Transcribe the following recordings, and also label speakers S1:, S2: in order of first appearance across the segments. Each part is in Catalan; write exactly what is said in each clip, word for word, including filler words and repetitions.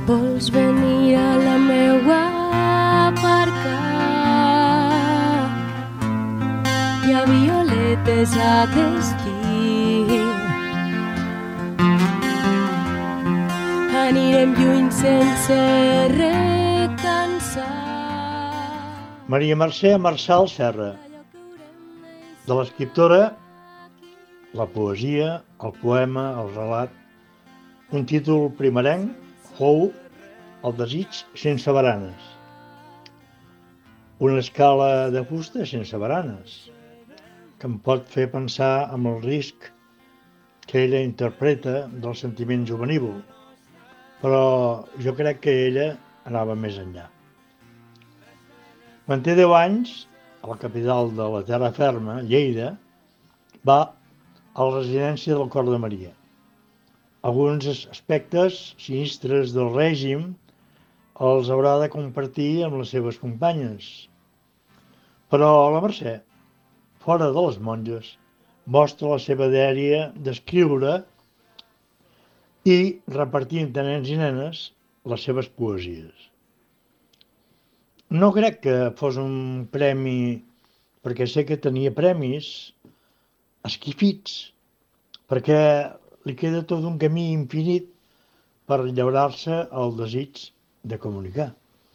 S1: Vols venir a la meua barca? Hi ha violetes aquest estiu. Anirem lluny sense recansar.
S2: Maria Mercè Marçal Serra. De l'escriptora, la poesia, el poema, el relat. Un títol primerenc fou El desig sense baranes. Una escala de fusta sense baranes, que em pot fer pensar en el risc que ella interpreta del sentiment juvenil, però jo crec que ella anava més enllà. Quan té deu anys, a la capital de la terra ferma, Lleida, va a la residència del Cor de Maria. Alguns aspectes sinistres del règim els haurà de compartir amb les seves companyes. Però la Mercè, fora de les monges, mostra la seva dèria d'escriure i repartir entre nens i nenes les seves poesies. No crec que fos un premi, perquè sé que tenia premis esquifits, perquè li queda tot un camí infinit per llaurar-se el desig de comunicar.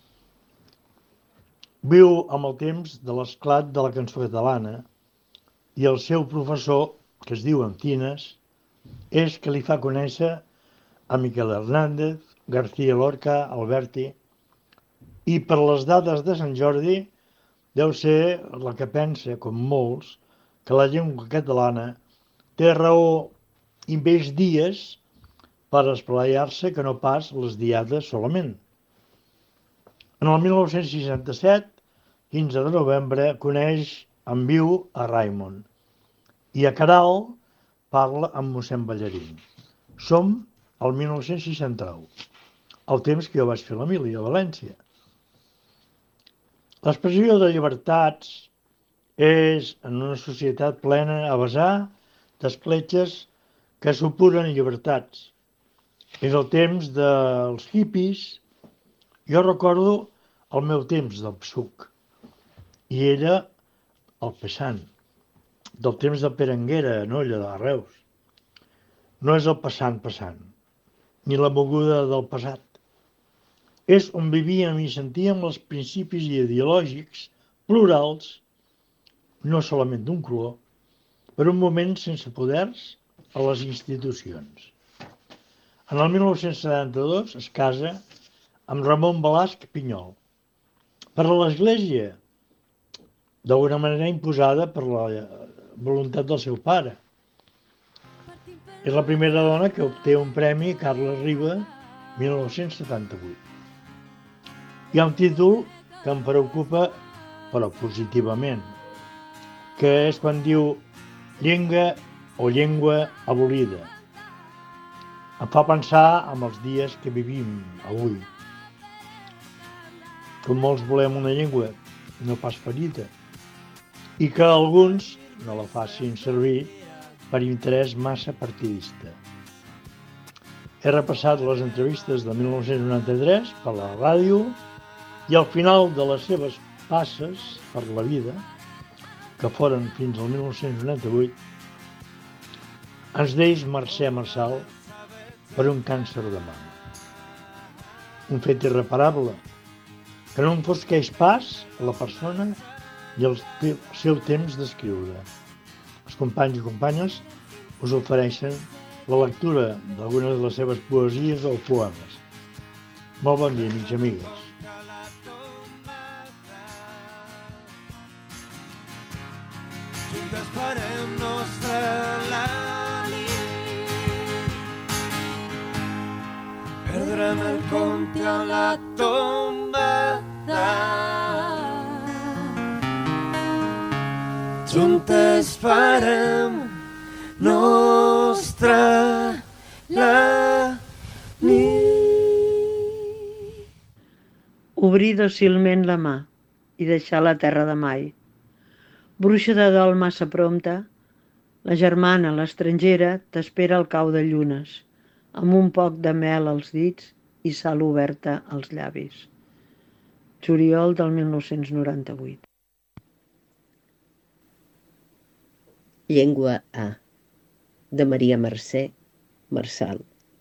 S2: Viu amb el temps de l'esclat de la cançó catalana i el seu professor, que es diu Antines, és que li fa conèixer a Miquel Hernández, García Lorca, Alberti, i per les dades de Sant Jordi deu ser la que pensa, com molts, que la llengua catalana té raó i més dies per esplaiar-se que no pas les diades solament. En el mil nou-cents seixanta-set, quinze de novembre, coneix en viu a Raimon i a Caral parla amb mossèn Ballarín. Som al mil nou-cents seixanta-nou, el temps que jo vaig fer la mili a València. L'expressió de llibertats és, en una societat plena a vessar d'escletxes que supuren llibertats. És el temps dels hippies. Jo recordo el meu temps del psuc i ella el pesant, del temps de Perenguera, no, allà de Reus. No és el passant passant, ni la moguda del passat. És on vivíem i sentíem els principis ideològics plurals, no solament d'un color, per un moment sense poders a les institucions. En el mil nou-cents setanta-dos es casa amb Ramon Balasc Pinyol. Per a l'Església, d'alguna manera imposada per la voluntat del seu pare. És la primera dona que obté un premi Carles Riba, mil nou-cents setanta-vuit. Hi ha un títol que em preocupa, però positivament, que és quan diu Llengua o llengua abolida. Em fa pensar en els dies que vivim avui. Que molts volem una llengua no pas ferida i que alguns no la facin servir per interès massa partidista. He repassat les entrevistes de mil nou-cents noranta-tres per la ràdio i al final de les seves passes per la vida, que foren fins al mil nou-cents noranta-vuit, ens deix Mercè Marçal per un càncer de mama. Un fet irreparable, que no enfosqueix pas a la persona i el seu temps d'escriure. Els companys i companyes us ofereixen la lectura d'algunes de les seves poesies o poemes. Molt bon dia, amics i amigues.
S3: Esperem nostra la nit. Perdrem el compte a la tomba dalt. Juntes farem nostra la nit.
S4: Obrir dòcilment la mà i deixar la terra de mai. Bruixa de dol massa prompte, la germana, l'estrangera, t'espera al cau de llunes, amb un poc de mel als dits i sal oberta als llavis. Juliol del mil nou-cents noranta-vuit.
S5: Llengua A, de Maria Mercè Marçal.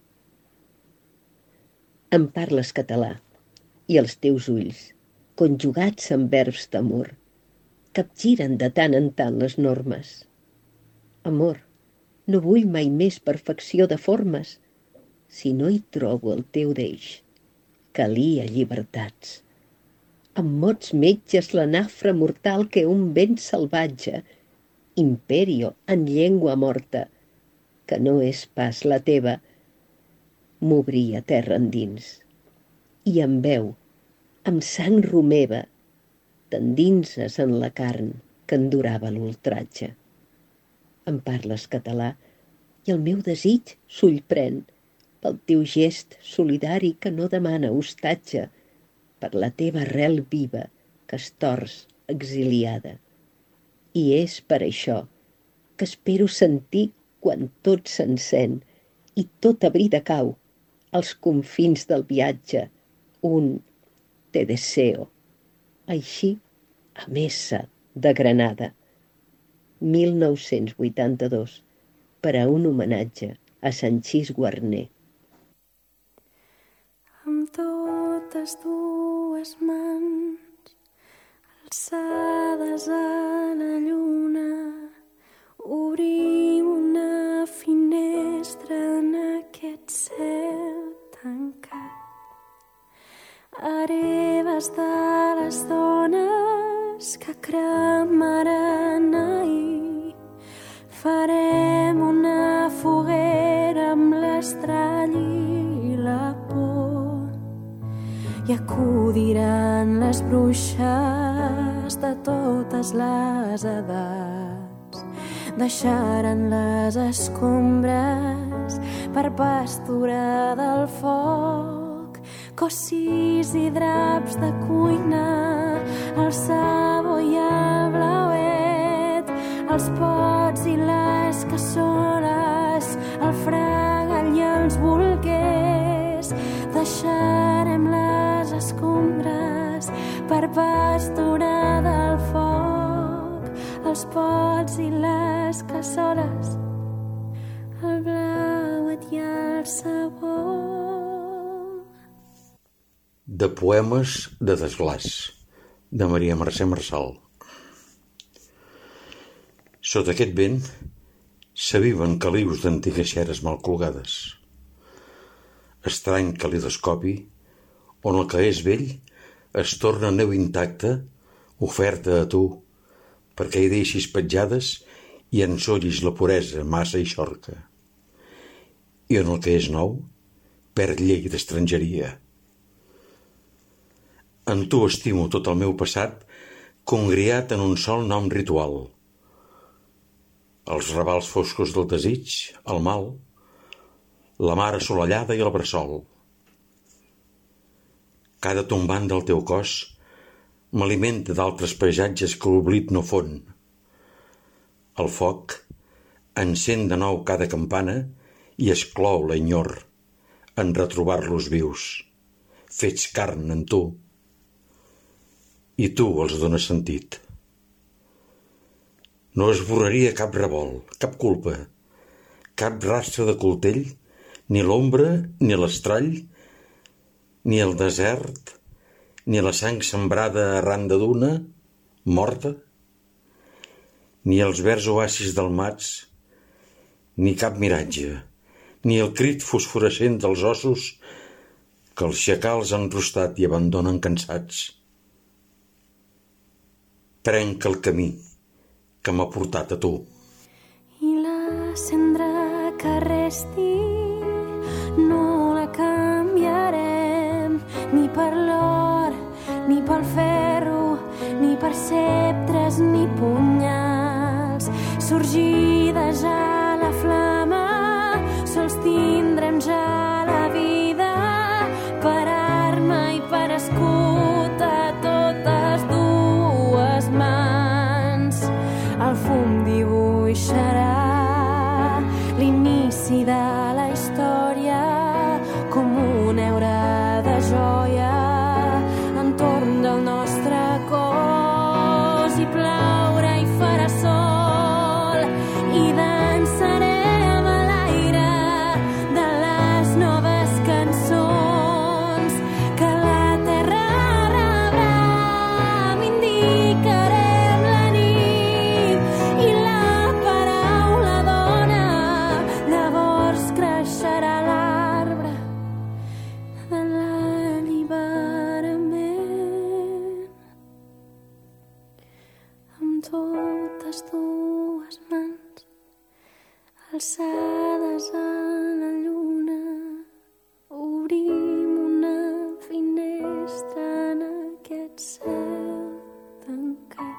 S5: Em parles català i els teus ulls, conjugats amb verbs d'amor, capgiren de tant en tant les normes. Amor, no vull mai més perfecció de formes, si no hi trobo el teu deix. Calia llibertats. Amb mots metges la nafra mortal que un vent salvatge, imperio en llengua morta, que no és pas la teva, m'obria terra endins. I amb veu, amb sang romeva, t'endinses en la carn que endurava l'ultratge. Em parles català i el meu desig s'ull pren pel teu gest solidari que no demana hostatge, per la teva arrel viva que es tors exiliada. I és per això que espero sentir quan tot s'encén i tota brida cau als confins del viatge un te deseo. Així, a Messa de Granada, mil nou-cents vuitanta-dos, per a un homenatge a Sanchís Guarner.
S1: Amb totes dues mans alçades a la lluna, obrim una finestra en aquest cel tancat. Hereves de les dones que cremaran ahir, farem una foguera amb l'estrall i la por, i acudiran les bruixes de totes les edats, deixaran les escombres per pastura del foc, cossis i draps de cuina, el sabó i el blauet, els pots i les cassoles, el fregal i els bolquers. Deixarem les escombres per pastura del foc, els pots i les cassoles, el blauet i el sabó.
S6: De poemes de desglaç, de Maria Mercè Marçal. Sota aquest vent s'aviven calius d'antigues xeres mal colgades. Estrany calidoscopi on el que és vell es torna neu intacta, oferta a tu, perquè hi deixis petjades i ensollis la puresa, massa i xorca. I on el que és nou perd llei d'estrangeria. En tu estimo tot el meu passat, congriat en un sol nom ritual. Els ravals foscos del desig, el mal, la mar assolellada i el bressol. Cada tombant del teu cos m'alimenta d'altres paisatges que l'oblit no fon. El foc encén de nou cada campana i exclou l'enyor en retrobar-los vius, fets carn en tu. I tu els dones sentit. No esborraria cap revolt, cap culpa, cap rastre de coltell, ni l'ombra, ni l'estrall, ni el desert, ni la sang sembrada arran de duna, morta, ni els verds oasis delmats, ni cap miratge, ni el crit fosforescent dels ossos que els xacals han rostat i abandonen cansats. Prenc el camí que m'ha portat a tu.
S1: I la cendra que resti no la canviarem ni per l'or, ni pel ferro, ni per sceptres ni punyals. Sorgides a la flama, sols tindrem ja la vida per arma i per escut a totes dues mans. El fum dibuixarà l'inici de la història com un heure totes dues mans alçades a la lluna, obrim una finestra en aquest cel tancat.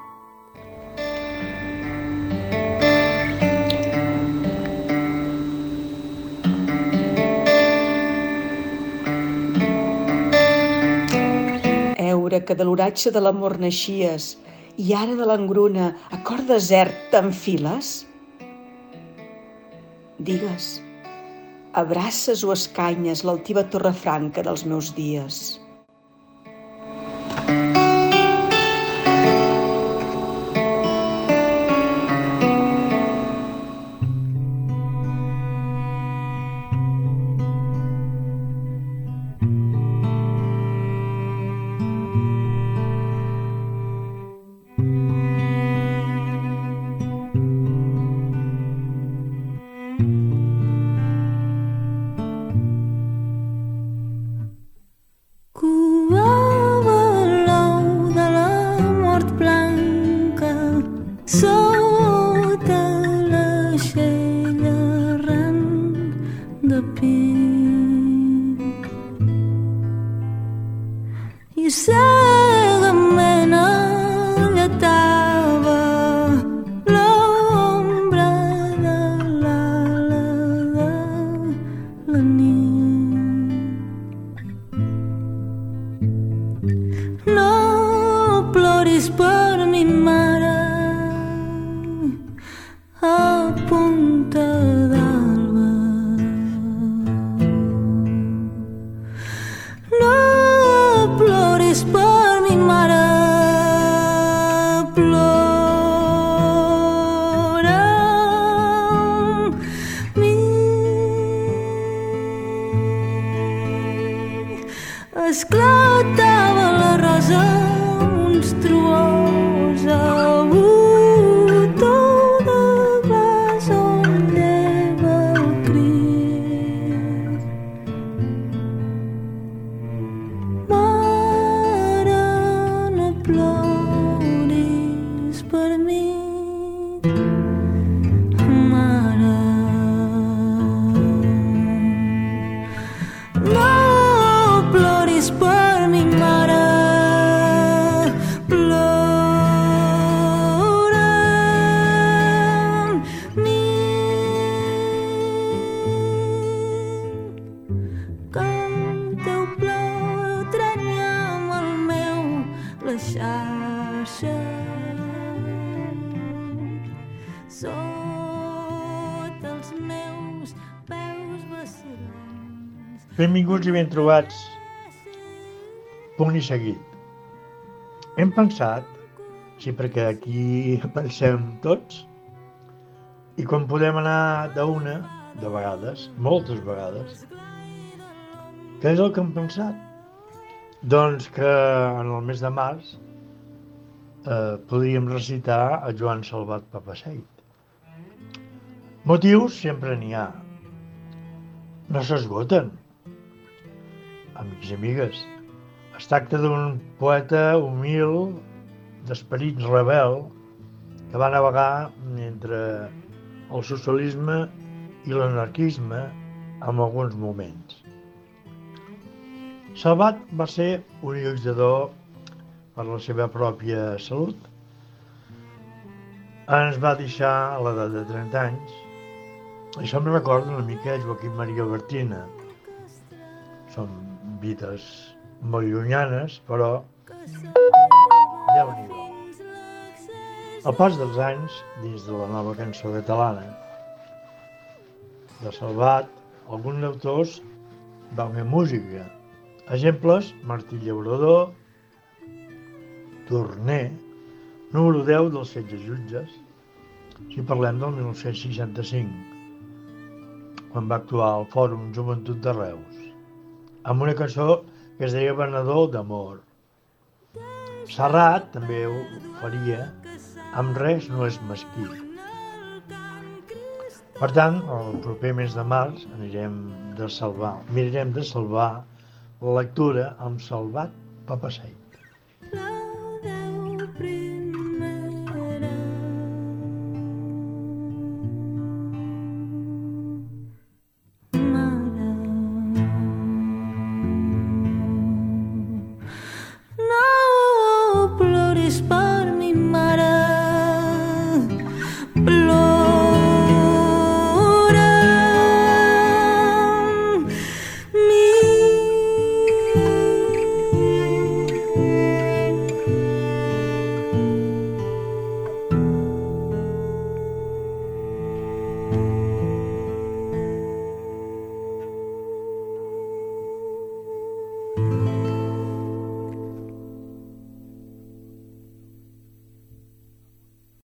S7: Eure que de l'oratge de l'amor naixies i ara de l'engruna a cor desert t'enfiles? Digues, abraces o escanyes l'altiva torre franca dels meus dies.
S1: Esclatava la rosa monstruosa, botó de glaç on neva el crit. Mare, no ploris per mi, mare. No ploris per mi, mare, plora amb mi. Que el teu plor trenya amb el meu la xarxa sota els meus peus vacil·lants.
S2: Benvinguts i ben trobats. Punt i seguit. Hem pensat, sí, perquè aquí pensem tots, i quan podem anar d'una, de vegades, moltes vegades, què és el que hem pensat? Doncs que en el mes de març eh, podríem recitar a Joan Salvat Papasseit. Motius sempre n'hi ha. No s'esgoten. Amics i amigues, es tracta d'un poeta humil, d'esperit rebel, que va navegar entre el socialisme i l'anarquisme en alguns moments. Salvat va ser un lluitador per la seva pròpia salut. Ens va deixar a l'edat de trenta anys. Això em recorda una mica Joaquim Maria Albertina. Són vides molt llunyanes, però Déu-n'hi-do. Al pas dels anys, dins de la nova cançó catalana de Salvat, alguns autors van fer música. Exemples: Martí Llaurador, Torner, número deu dels setze jutges, si parlem del mil nou-cents seixanta-cinc, quan va actuar al Fòrum Joventut de Reus, amb una cançó que es deia Venedor d'amor. Serrat també ho faria amb Res no és mesquí. Per tant, el proper mes de març anirem de salvar, mirarem de salvar la lectura amb Salvat Papasseit.